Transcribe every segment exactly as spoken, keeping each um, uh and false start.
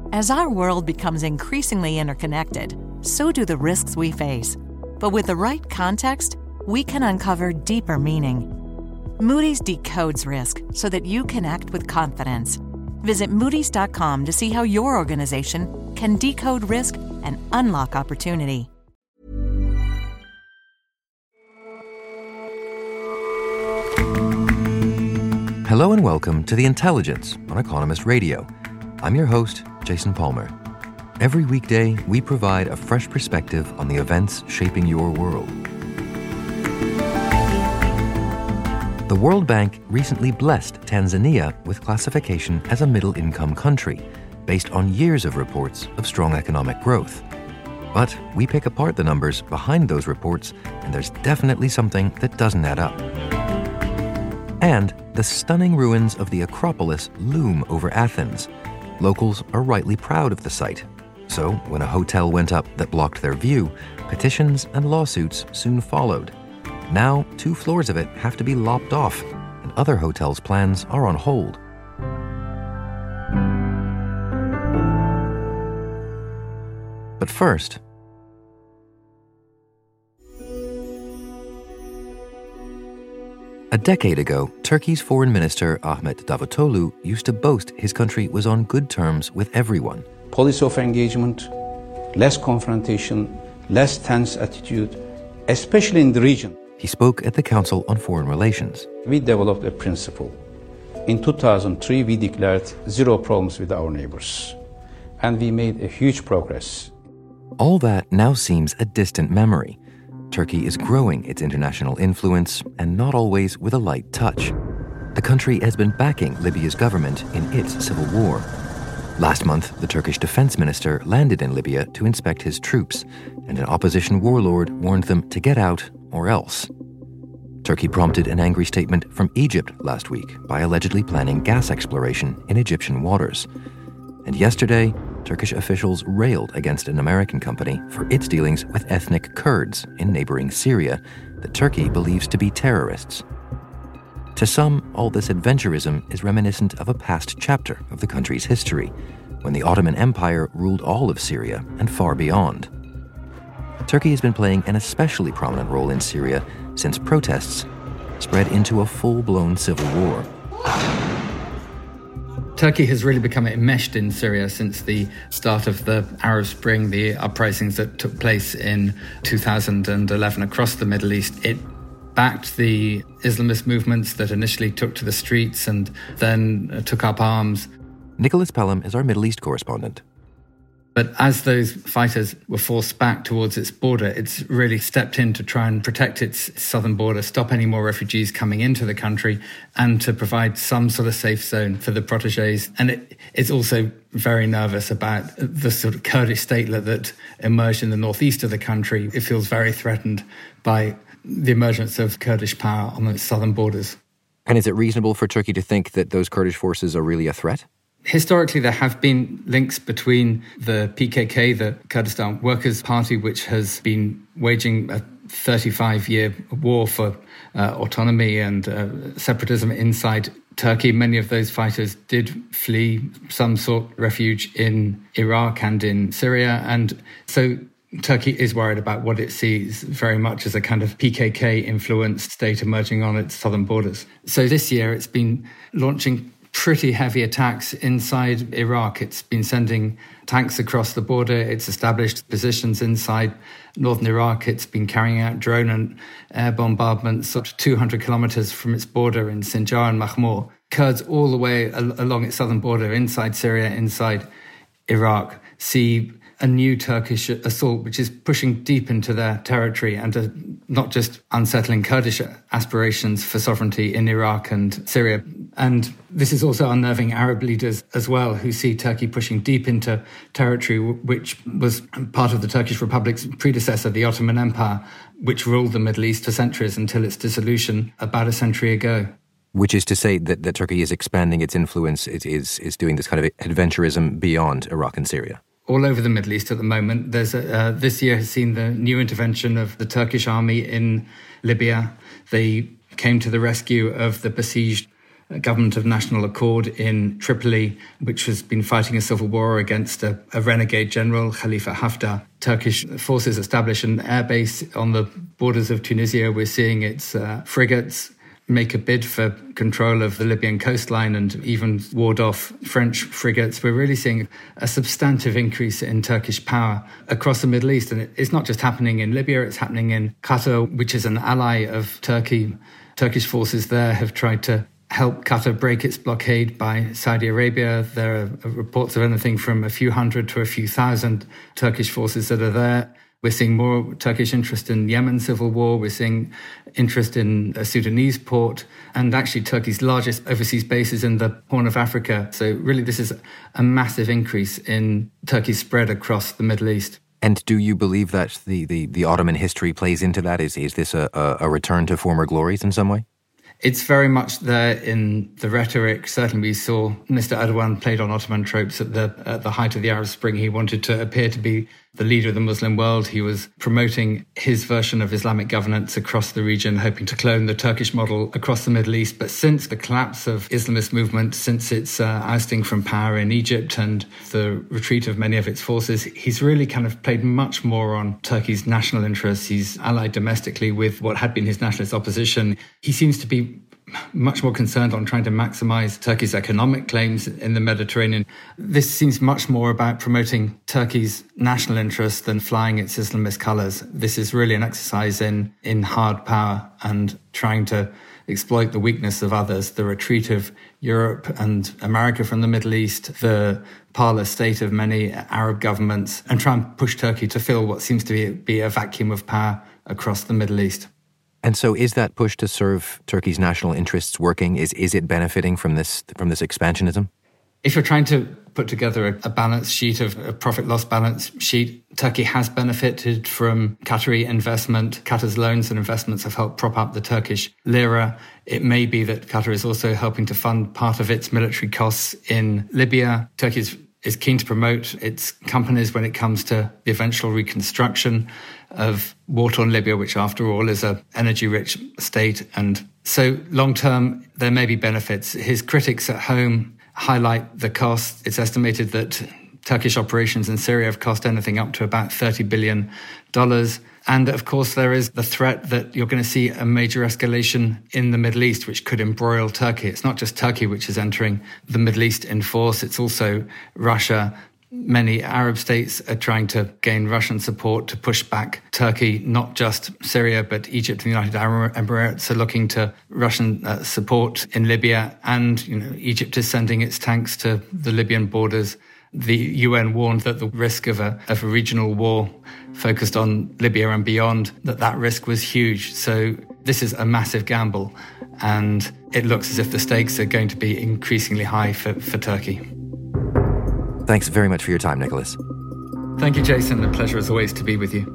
As our world becomes increasingly interconnected, so do the risks we face. But with the right context, we can uncover deeper meaning. Moody's decodes risk so that you can act with confidence. Visit Moody's dot com to see how your organization can decode risk and unlock opportunity. Hello and welcome to The Intelligence on Economist Radio. I'm your host, Jason Palmer. Every weekday, we provide a fresh perspective on the events shaping your world. The World Bank recently blessed Tanzania with classification as a middle-income country, based on years of reports of strong economic growth. But we pick apart the numbers behind those reports, and there's definitely something that doesn't add up. And the stunning ruins of the Acropolis loom over Athens. Locals are rightly proud of the site. So, when a hotel went up that blocked their view, petitions and lawsuits soon followed. Now, two floors of it have to be lopped off, and other hotels' plans are on hold. But first, a decade ago, Turkey's Foreign Minister Ahmet Davutoglu used to boast his country was on good terms with everyone. Policy of engagement, less confrontation, less tense attitude, especially in the region. He spoke at the Council on Foreign Relations. We developed a principle. In two thousand three, we declared zero problems with our neighbors. And we made a huge progress. All that now seems a distant memory. Turkey is growing its international influence, and not always with a light touch. The country has been backing Libya's government in its civil war. Last month, the Turkish defense minister landed in Libya to inspect his troops, and an opposition warlord warned them to get out or else. Turkey prompted an angry statement from Egypt last week by allegedly planning gas exploration in Egyptian waters. And yesterday, Turkish officials railed against an American company for its dealings with ethnic Kurds in neighboring Syria that Turkey believes to be terrorists. To some, all this adventurism is reminiscent of a past chapter of the country's history, when the Ottoman Empire ruled all of Syria and far beyond. Turkey has been playing an especially prominent role in Syria since protests spread into a full-blown civil war. Turkey has really become enmeshed in Syria since the start of the Arab Spring, the uprisings that took place in two thousand eleven across the Middle East. It backed the Islamist movements that initially took to the streets and then took up arms. Nicholas Pelham is our Middle East correspondent. But as those fighters were forced back towards its border, it's really stepped in to try and protect its southern border, stop any more refugees coming into the country, and to provide some sort of safe zone for the protégés. And it, it's also very nervous about the sort of Kurdish statelet that emerged in the northeast of the country. It feels very threatened by the emergence of Kurdish power on its southern borders. And is it reasonable for Turkey to think that those Kurdish forces are really a threat? Historically, there have been links between the P K K, the Kurdistan Workers' Party, which has been waging a thirty-five-year war for uh, autonomy and uh, separatism inside Turkey. Many of those fighters did flee, some sought refuge in Iraq and in Syria. And so Turkey is worried about what it sees very much as a kind of P K K-influenced state emerging on its southern borders. So this year it's been launching pretty heavy attacks inside Iraq. It's been sending tanks across the border. It's established positions inside northern Iraq. It's been carrying out drone and air bombardments up to two hundred kilometers from its border in Sinjar and Mahmur. Kurds all the way al- along its southern border, inside Syria, inside Iraq, see a new Turkish assault, which is pushing deep into their territory and uh, not just unsettling Kurdish aspirations for sovereignty in Iraq and Syria. And this is also unnerving Arab leaders as well, who see Turkey pushing deep into territory which was part of the Turkish Republic's predecessor, the Ottoman Empire, which ruled the Middle East for centuries until its dissolution about a century ago. Which is to say that, that Turkey is expanding its influence, it is, is doing this kind of adventurism beyond Iraq and Syria. All over the Middle East at the moment. There's a, uh, this year has seen the new intervention of the Turkish army in Libya. They came to the rescue of the besieged government of national accord in Tripoli, which has been fighting a civil war against a, a renegade general, Khalifa Haftar. Turkish forces established an airbase on the borders of Tunisia. We're seeing its uh, frigates make a bid for control of the Libyan coastline and even ward off French frigates. We're really seeing a substantive increase in Turkish power across the Middle East. And it's not just happening in Libya, it's happening in Qatar, which is an ally of Turkey. Turkish forces there have tried to help Qatar break its blockade by Saudi Arabia. There are reports of anything from a few hundred to a few thousand Turkish forces that are there. We're seeing more Turkish interest in Yemen's civil war. We're seeing interest in a Sudanese port and actually Turkey's largest overseas bases in the Horn of Africa. So really this is a massive increase in Turkey's spread across the Middle East. And do you believe that the, the, the Ottoman history plays into that? Is, is this a, a return to former glories in some way? It's very much there in the rhetoric. Certainly we saw Mister Erdogan played on Ottoman tropes at the at the height of the Arab Spring. He wanted to appear to be the leader of the Muslim world. He was promoting his version of Islamic governance across the region, hoping to clone the Turkish model across the Middle East. But since the collapse of Islamist movement, since its uh, ousting from power in Egypt and the retreat of many of its forces, he's really kind of played much more on Turkey's national interests. He's allied domestically with what had been his nationalist opposition. He seems to be much more concerned on trying to maximize Turkey's economic claims in the Mediterranean. This seems much more about promoting Turkey's national interests than flying its Islamist colors. This is really an exercise in, in hard power and trying to exploit the weakness of others, the retreat of Europe and America from the Middle East, the parlous state of many Arab governments, and try and push Turkey to fill what seems to be, be a vacuum of power across the Middle East. And so is that push to serve Turkey's national interests working? Is is it benefiting from this from this expansionism? If you're trying to put together a, a balance sheet, of a profit-loss balance sheet, Turkey has benefited from Qatari investment. Qatar's loans and investments have helped prop up the Turkish lira. It may be that Qatar is also helping to fund part of its military costs in Libya. Turkey is, is keen to promote its companies when it comes to the eventual reconstruction of war-torn Libya, which after all is an energy-rich state. And so long-term, there may be benefits. His critics at home highlight the cost. It's estimated that Turkish operations in Syria have cost anything up to about thirty billion dollars. And of course, there is the threat that you're going to see a major escalation in the Middle East, which could embroil Turkey. It's not just Turkey which is entering the Middle East in force. It's also Russia. Many Arab states are trying to gain Russian support to push back Turkey. Not just Syria, but Egypt and the United Arab Emirates are looking to Russian uh, support in Libya. And you know, Egypt is sending its tanks to the Libyan borders. The U N warned that the risk of a, of a regional war focused on Libya and beyond, that that risk was huge. So this is a massive gamble. And it looks as if the stakes are going to be increasingly high for, for Turkey. Thanks very much for your time, Nicholas. Thank you, Jason. A pleasure as always to be with you.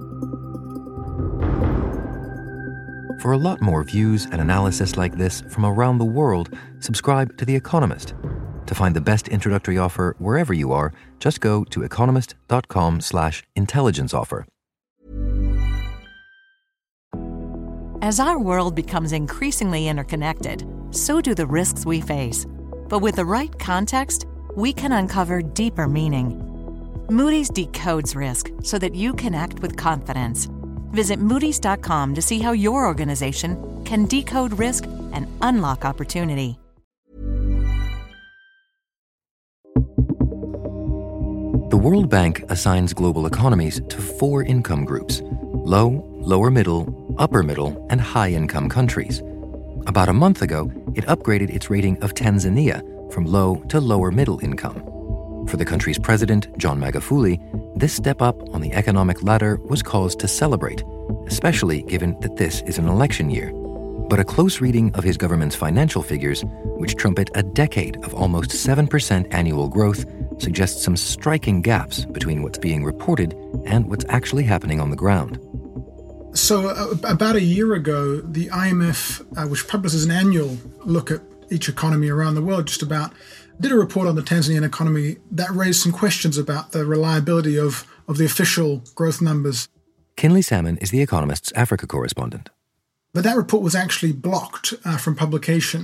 For a lot more views and analysis like this from around the world, subscribe to The Economist. To find the best introductory offer wherever you are, just go to economist.com slash intelligence offer. As our world becomes increasingly interconnected, so do the risks we face. But with the right context, we can uncover deeper meaning. Moody's decodes risk so that you can act with confidence. Visit Moody's dot com to see how your organization can decode risk and unlock opportunity. The World Bank assigns global economies to four income groups: low, lower middle, upper middle, and high income countries. About a month ago, it upgraded its rating of Tanzania from low to lower middle income. For the country's president, John Magufuli, this step up on the economic ladder was cause to celebrate, especially given that this is an election year. But a close reading of his government's financial figures, which trumpet a decade of almost seven percent annual growth, suggests some striking gaps between what's being reported and what's actually happening on the ground. So uh, about a year ago, the I M F, uh, which publishes an annual look at each economy around the world, just about, did a report on the Tanzanian economy that raised some questions about the reliability of, of the official growth numbers. Kinley Salmon is The Economist's Africa correspondent. But that report was actually blocked uh, from publication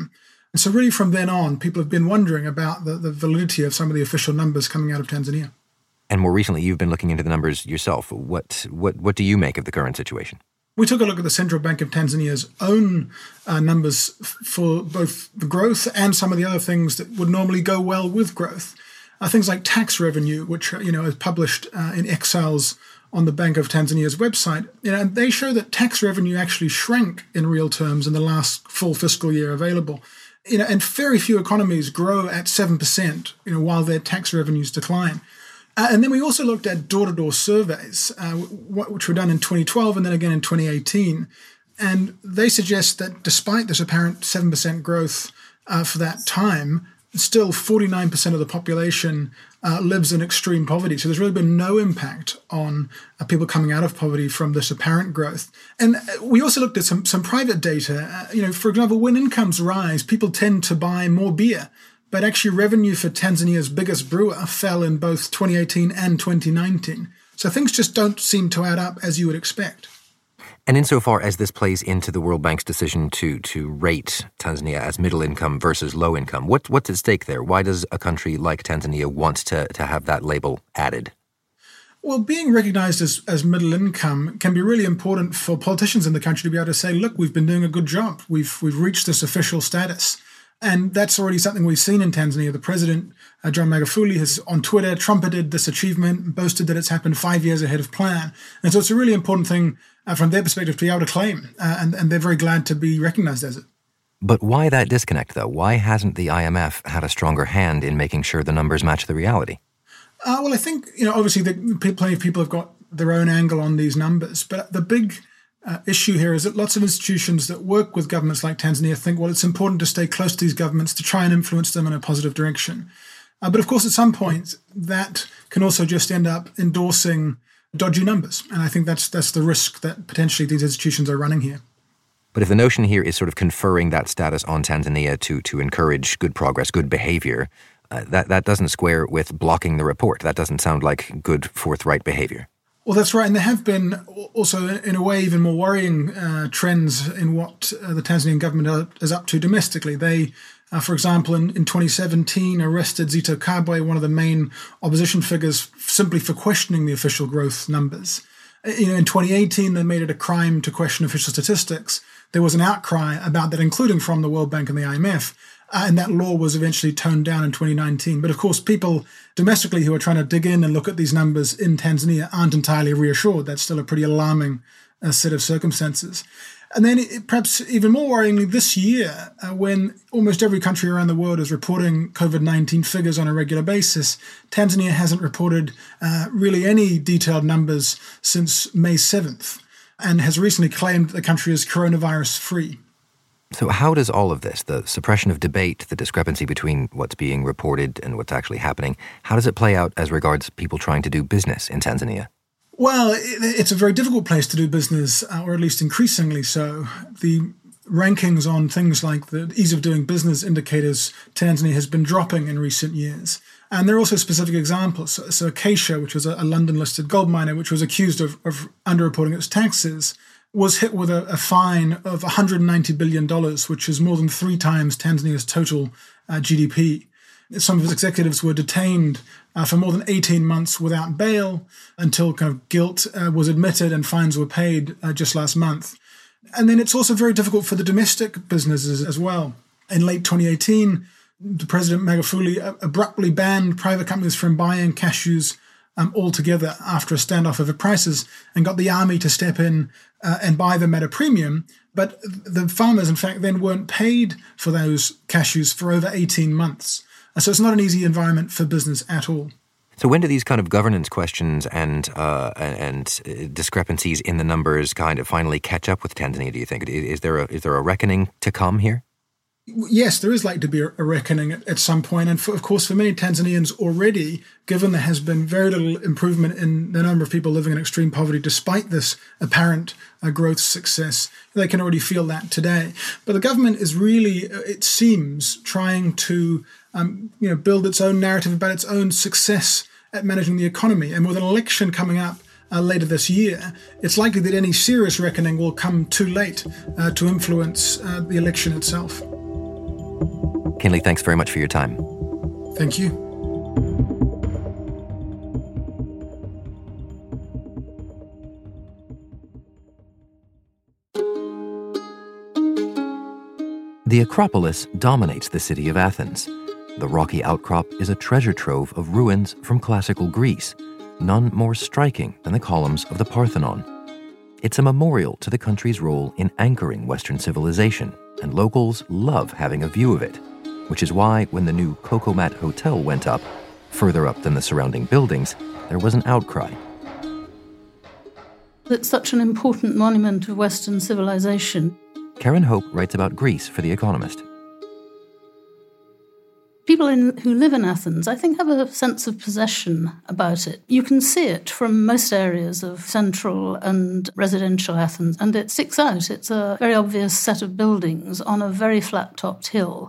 And so really from then on, people have been wondering about the, the validity of some of the official numbers coming out of Tanzania. And more recently, you've been looking into the numbers yourself. What what what do you make of the current situation? We took a look at the Central Bank of Tanzania's own uh, numbers f- for both the growth and some of the other things that would normally go well with growth. Uh, things like tax revenue, which you know is published uh, in Excels on the Bank of Tanzania's website. You know, and they show that tax revenue actually shrank in real terms in the last full fiscal year available. You know, and very few economies grow at seven percent, you know, while their tax revenues decline. Uh, and then we also looked at door-to-door surveys, uh, which were done in twenty twelve and then again in twenty eighteen. And they suggest that despite this apparent seven percent growth uh, for that time, still forty-nine percent of the population uh, lives in extreme poverty. So there's really been no impact on uh, people coming out of poverty from this apparent growth. And we also looked at some, some private data. Uh, you know, for example, when incomes rise, people tend to buy more beer. But actually revenue for Tanzania's biggest brewer fell in both twenty eighteen and twenty nineteen. So things just don't seem to add up as you would expect. And insofar as this plays into the World Bank's decision to to rate Tanzania as middle income versus low income, what, what's at stake there? Why does a country like Tanzania want to, to have that label added? Well, being recognized as, as middle income can be really important for politicians in the country to be able to say, look, we've been doing a good job. We've we've reached this official status. And that's already something we've seen in Tanzania. The president, uh, John Magufuli, has on Twitter trumpeted this achievement and boasted that it's happened five years ahead of plan. And so it's a really important thing uh, from their perspective to be able to claim. Uh, and, and they're very glad to be recognized as it. But why that disconnect, though? Why hasn't the I M F had a stronger hand in making sure the numbers match the reality? Uh, well, I think, you know, obviously the, plenty of people have got their own angle on these numbers. But the big Uh, issue here is that lots of institutions that work with governments like Tanzania think, well, it's important to stay close to these governments to try and influence them in a positive direction. Uh, but of course, at some point, that can also just end up endorsing dodgy numbers. And I think that's that's the risk that potentially these institutions are running here. But if the notion here is sort of conferring that status on Tanzania to to encourage good progress, good behavior, uh, that, that doesn't square with blocking the report. That doesn't sound like good, forthright behavior. Well, that's right. And there have been also, in a way, even more worrying uh, trends in what uh, the Tanzanian government is up to domestically. They, uh, for example, in, in twenty seventeen, arrested Zitto Kabwe, one of the main opposition figures, simply for questioning the official growth numbers. You know, in twenty eighteen, they made it a crime to question official statistics. There was an outcry about that, including from the World Bank and the I M F. Uh, and that law was eventually toned down in twenty nineteen. But of course, people domestically who are trying to dig in and look at these numbers in Tanzania aren't entirely reassured. That's still a pretty alarming uh, set of circumstances. And then it, perhaps even more worryingly, this year, uh, when almost every country around the world is reporting COVID nineteen figures on a regular basis, Tanzania hasn't reported uh, really any detailed numbers since May seventh and has recently claimed the country is coronavirus-free. So how does all of this, the suppression of debate, the discrepancy between what's being reported and what's actually happening, how does it play out as regards people trying to do business in Tanzania? Well, it's a very difficult place to do business, or at least increasingly so. The rankings on things like the ease of doing business indicators, Tanzania has been dropping in recent years. And there are also specific examples. So, so Acacia, which was a, a London-listed gold miner, which was accused of, of underreporting its taxes, was hit with a, a fine of one hundred ninety billion dollars, which is more than three times Tanzania's total uh, G D P. Some of its executives were detained uh, for more than eighteen months without bail until kind of guilt uh, was admitted and fines were paid uh, just last month. And then it's also very difficult for the domestic businesses as well. In late twenty eighteen, the President Magufuli abruptly banned private companies from buying cashews um, altogether after a standoff over prices and got the army to step in uh, and buy them at a premium. But the farmers, in fact, then weren't paid for those cashews for over eighteen months. So it's not an easy environment for business at all. So when do these kind of governance questions and uh, and discrepancies in the numbers kind of finally catch up with Tanzania, do you think? Is there a, is there a reckoning to come here? Yes, there is likely to be a reckoning at, at some point. And for, of course, for many Tanzanians already, given there has been very little improvement in the number of people living in extreme poverty, despite this apparent uh, growth success, they can already feel that today. But the government is really, it seems, trying to um, you know, build its own narrative about its own success at managing the economy. And with an election coming up Uh, later this year, it's likely that any serious reckoning will come too late uh, to influence uh, the election itself. Kinley, thanks very much for your time. Thank you. The Acropolis dominates the city of Athens. The rocky outcrop is a treasure trove of ruins from classical Greece, none more striking than the columns of the Parthenon. It's a memorial to the country's role in anchoring Western civilization, and locals love having a view of it, which is why when the new Kokomat Hotel went up, further up than the surrounding buildings, there was an outcry. It's such an important monument of Western civilization. Karen Hope writes about Greece for The Economist. People in, who live in Athens, I think, have a sense of possession about it. You can see it from most areas of central and residential Athens, and it sticks out. It's a very obvious set of buildings on a very flat-topped hill,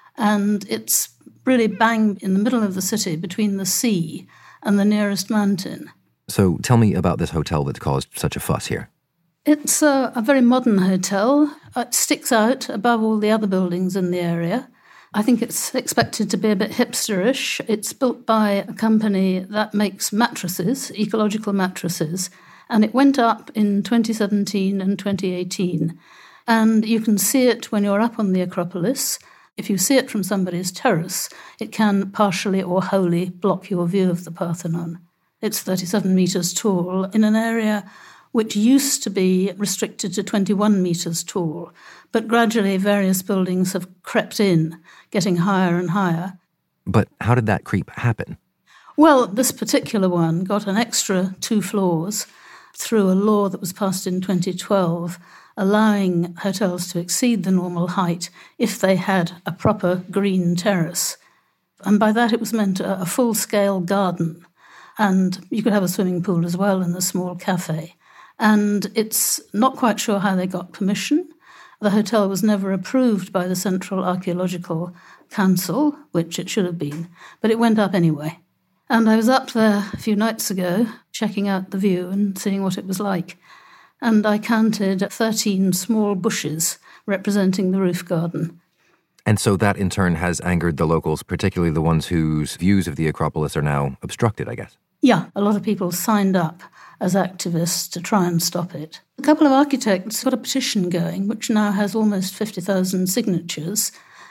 and it's really bang in the middle of the city between the sea and the nearest mountain. So tell me about this hotel that's caused such a fuss here. It's a, a very modern hotel. It sticks out above all the other buildings in the area. I think it's expected to be a bit hipsterish. It's built by a company that makes mattresses, ecological mattresses, and it went up in twenty seventeen and twenty eighteen. And you can see it when you're up on the Acropolis. If you see it from somebody's terrace, it can partially or wholly block your view of the Parthenon. It's thirty-seven metres tall in an area which used to be restricted to twenty-one metres tall, but gradually various buildings have crept in, getting higher and higher. But how did that creep happen? Well, this particular one got an extra two floors through a law that was passed in twenty twelve, allowing hotels to exceed the normal height if they had a proper green terrace. And by that it was meant a, a full-scale garden, and you could have a swimming pool as well and a small cafe. And it's not quite sure how they got permission. The hotel was never approved by the Central Archaeological Council, which it should have been, but it went up anyway. And I was up there a few nights ago, checking out the view and seeing what it was like. And I counted thirteen small bushes representing the roof garden. And so that in turn has angered the locals, particularly the ones whose views of the Acropolis are now obstructed, I guess. Yeah, a lot of people signed up as activists to try and stop it. A couple of architects got a petition going, which now has almost fifty thousand signatures,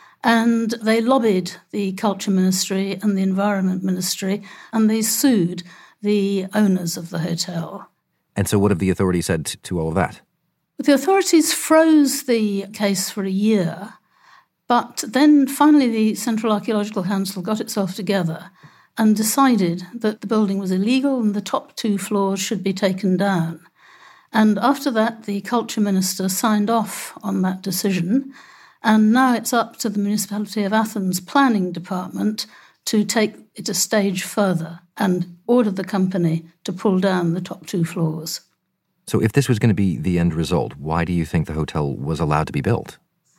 and they lobbied the Culture Ministry and the Environment Ministry, and they sued the owners of the hotel. And so what have the authorities said to all of that? The authorities froze the case for a year, but then finally the Central Archaeological Council got itself together and decided that the building was illegal and the top two floors should be taken down. And after that, the Culture Minister signed off on that decision, and now it's up to the Municipality of Athens Planning Department to take it a stage further and order the company to pull down the top two floors. So if this was going to be the end result, why do you think the hotel was allowed to be built?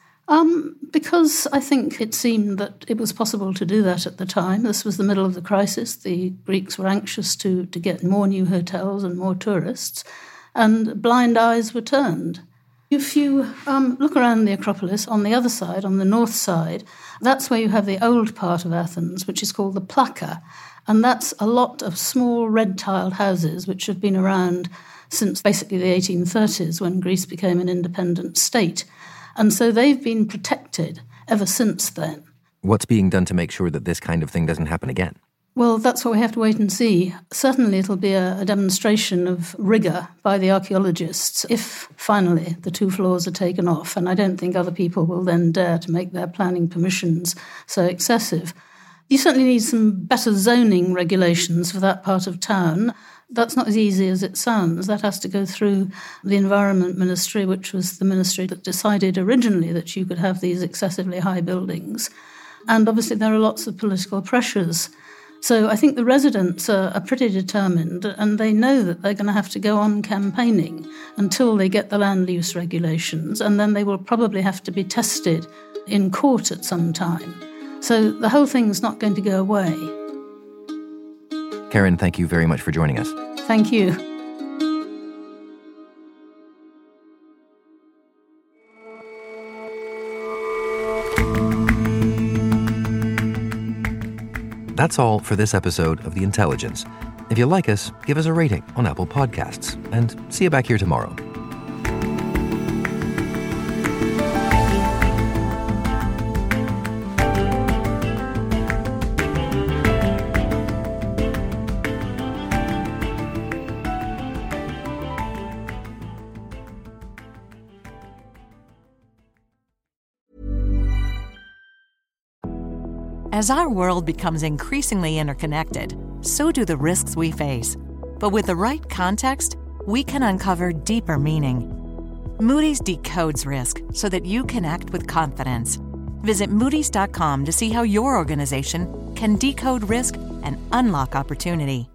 Um, because I think it seemed that it was possible to do that at the time. This was the middle of the crisis. The Greeks were anxious to, to get more new hotels and more tourists, and blind eyes were turned. If you um, look around the Acropolis, on the other side, on the north side, that's where you have the old part of Athens, which is called the Plaka, and that's a lot of small red-tiled houses which have been around since basically the eighteen thirties, when Greece became an independent state. And so they've been protected ever since then. What's being done to make sure that this kind of thing doesn't happen again? Well, that's what we have to wait and see. Certainly it'll be a, a demonstration of rigour by the archaeologists if, finally, the two floors are taken off. And I don't think other people will then dare to make their planning permissions so excessive. You certainly need some better zoning regulations for that part of town. That's not as easy as it sounds. That has to go through the Environment Ministry, which was the ministry that decided originally that you could have these excessively high buildings. And obviously there are lots of political pressures. So I think the residents are, are pretty determined, and they know that they're going to have to go on campaigning until they get the land use regulations, and then they will probably have to be tested in court at some time. So the whole thing's not going to go away. Karen, thank you very much for joining us. Thank you. That's all for this episode of The Intelligence. If you like us, give us a rating on Apple Podcasts, and see you back here tomorrow. As our world becomes increasingly interconnected, so do the risks we face. But with the right context, we can uncover deeper meaning. Moody's decodes risk so that you can act with confidence. Visit Moody's dot com to see how your organization can decode risk and unlock opportunity.